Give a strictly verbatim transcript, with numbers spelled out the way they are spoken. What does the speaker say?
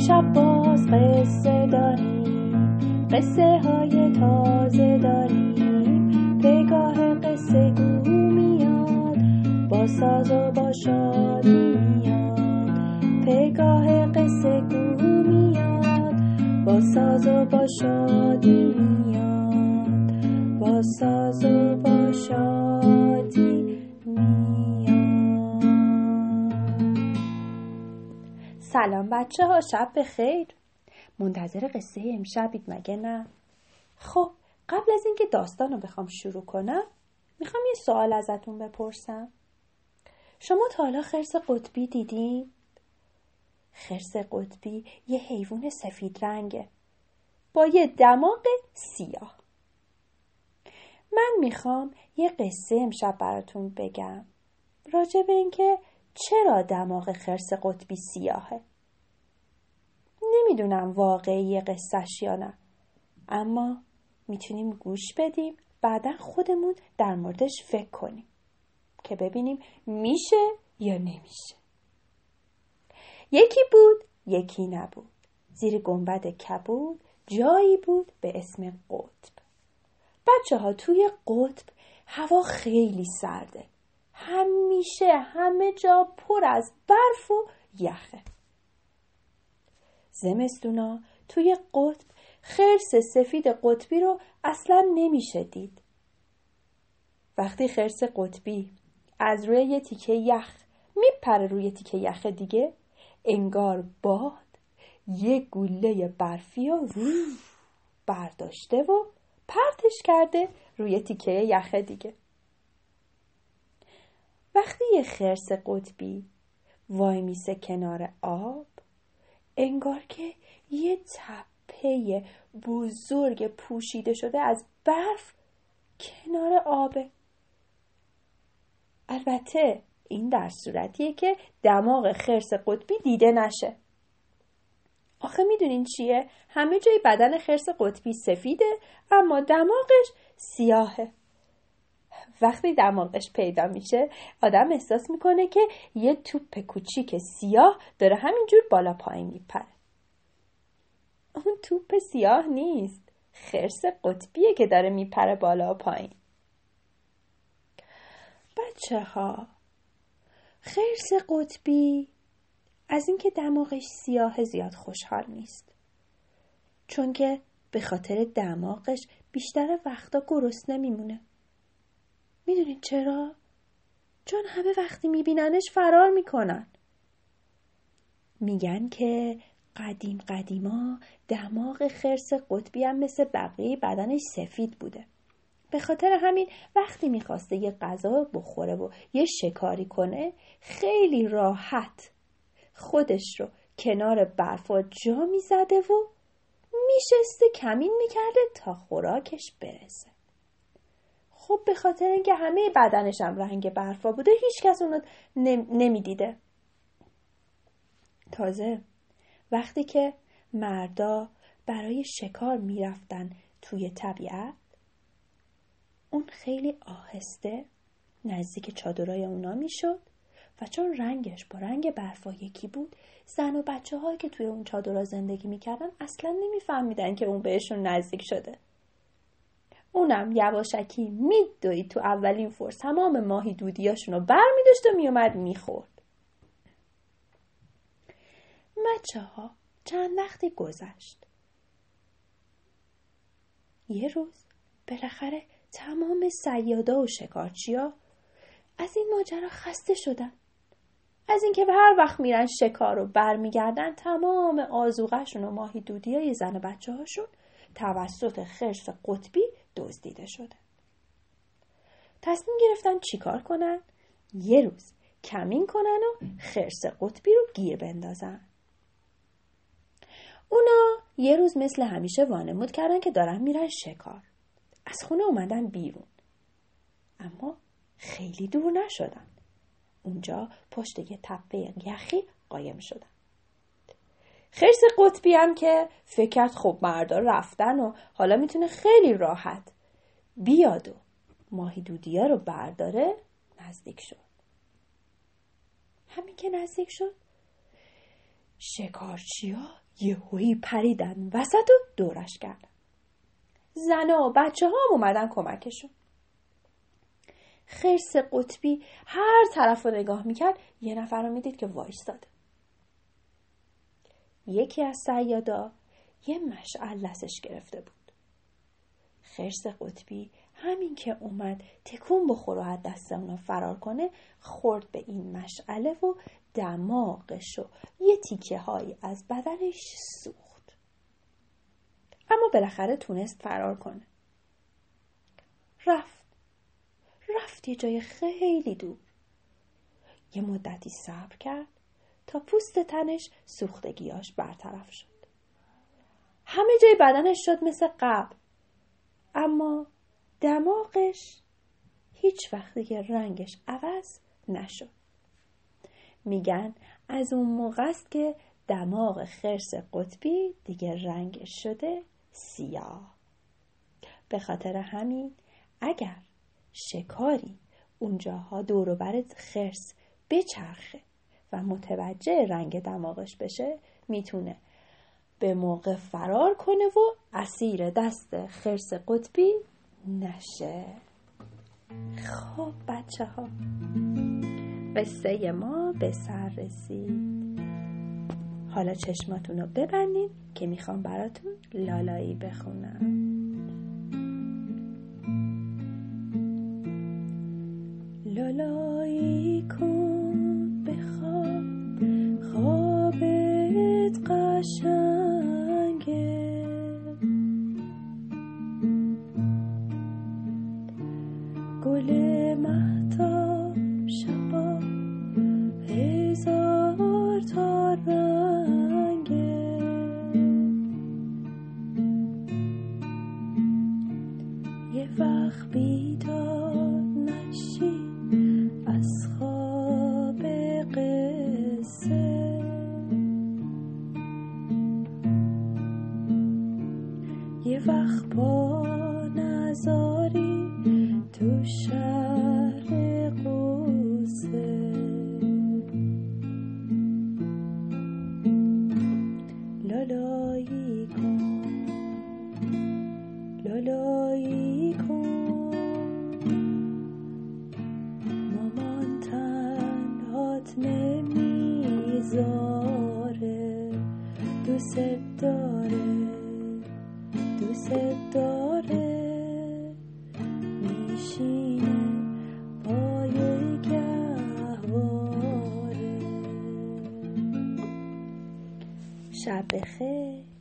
امشب باز قصه داریم، قصه های تازه داریم. پگاه قصه گو میاد، با ساز و با شادی میاد. پگاه قصه گو میاد، با ساز و با شادی میاد. با ساز و با شادی میاد. سلام بچه ها، شب بخیر. منتظر قصه امشبید مگه نه؟ خب قبل از اینکه داستان رو بخوام شروع کنم میخوام یه سوال ازتون بپرسم. شما تا حالا خرس قطبی دیدین؟ خرس قطبی یه حیوان سفید رنگه با یه دماغ سیاه. من میخوام یه قصه امشب براتون بگم راجع به اینکه چرا دماغ خرس قطبی سیاهه. نمیدونم واقعی قصهش یا نه، اما میتونیم گوش بدیم، بعدا خودمون در موردش فکر کنیم که ببینیم میشه یا نمیشه. یکی بود یکی نبود، زیر گنبد کبود جایی بود به اسم قطب. بچه ها توی قطب هوا خیلی سرده، همیشه همه جا پر از برف و یخه. زمستونا توی قطب خرس سفید قطبی رو اصلا نمیشه دید. وقتی خرس قطبی از روی یه تیکه یخ میپره روی تیکه یخ دیگه، انگار باد یه گوله برفی رو برداشته و پرتش کرده روی تیکه یخ دیگه. وقتی یه خرس قطبی وای میسه کنار آب، انگار که یه تپه بزرگ پوشیده شده از برف کنار آبه. البته این در صورتیه که دماغ خرس قطبی دیده نشه. آخه میدونین چیه؟ همه جای بدن خرس قطبی سفیده اما دماغش سیاهه. وقتی دماغش پیدا میشه آدم احساس میکنه که یه توپ کوچیک سیاه داره همینجور بالا پایین میپره. اون توپ سیاه نیست، خرس قطبیه که داره میپره بالا و پایین. بچه ها، خرس قطبی از اینکه دماغش سیاه زیاد خوشحال نیست، چون که به خاطر دماغش بیشتر وقتا گرسنه میمونه. میدونید چرا؟ چون همه وقتی میبیننش فرار میکنن. میگن که قدیم قدیما دماغ خرس قطبی هم مثل بقیه بدنش سفید بوده. به خاطر همین وقتی میخواسته یه غذا بخوره و یه شکاری کنه، خیلی راحت خودش رو کنار برفا جا میزده و میشسته کمین میکرده تا خوراکش برسه. خب به خاطر اینکه همه بدنش هم رنگ برفا بوده، هیچ کس اونو نمیدیده. تازه وقتی که مردا برای شکار میرفتن توی طبیعت، اون خیلی آهسته نزدیک چادرای اونا میشد و چون رنگش با رنگ برفا یکی بود، زن و بچه هایی که توی اون چادرها زندگی میکردن اصلا نمیفهمیدن که اون بهشون نزدیک شده. اونم یواشکی میدوید تو اولین فرصت تمام ماهی دودیاشون رو بر میداشت و میومد میخورد. بچه ها چند وقتی گذشت. یه روز بالاخره تمام صیادا و شکارچیا از این ماجرا خسته شدن. از اینکه هر وقت میرن شکار رو برمیگردن تمام آذوقه‌شون و ماهی دودیای زن و بچه هاشون توسط خرس قطبی دزدیده شده. تصمیم گرفتن چیکار کنن؟ یه روز کمین کنن و خرس قطبی رو گیر بندازن. اونا یه روز مثل همیشه وانمود کردن که دارن میرن شکار. از خونه اومدن بیرون، اما خیلی دور نشدن. اونجا پشت یه تپه یخی قایم شدن. خرس قطبی هم که فکر کرد خب مردا رفتن و حالا میتونه خیلی راحت بیاد و ماهی دودیا رو برداره، نزدیک شد. همین که نزدیک شد، شکارچیا یهویی پریدن وسط و دورش کردن. زنا و بچه ها هم اومدن کمکشون. خرس قطبی هر طرف رو نگاه میکرد یه نفر رو میدید که وایستاده. یکی از صیادا یه مشعل دستش گرفته بود. خرس قطبی همین که اومد تکون بخوره و از دست اونا فرار کنه خورد به این مشعله و دماغش و یه تیکه هایی از بدنش سوخت. اما بالاخره تونست فرار کنه. رفت. رفت یه جای خیلی دور. یه مدتی صبر کرد تا پوست تنش سوختگیاش برطرف شد. همه جای بدنش شد مثل قبل. اما دماغش هیچ وقت دیگه رنگش عوض نشد. میگن از اون موقع است که دماغ خرس قطبی دیگه رنگش شده سیاه. به خاطر همین اگر شکاری اونجاها دور و بر خرس بچرخه و متوجه رنگ دماغش بشه میتونه به موقع فرار کنه و اسیر دست خرس قطبی نشه. خب بچه ها، قصه ما به سر رسید. حالا چشماتون رو ببندین که میخوام براتون لالایی بخونم. لالایی کن بخواب، خوابت قشنگه، گل مهتاب شبا هزار تا رنگه، یه وقت بیدار نشی از خواب قصه، یه وقت پا نذاری تو شهر قصه، لالایی کن، لالایی کن، مامان تنهات نمیذاره، دوست داره، دوست داره، میشینه پای گهواره. شب بخیر.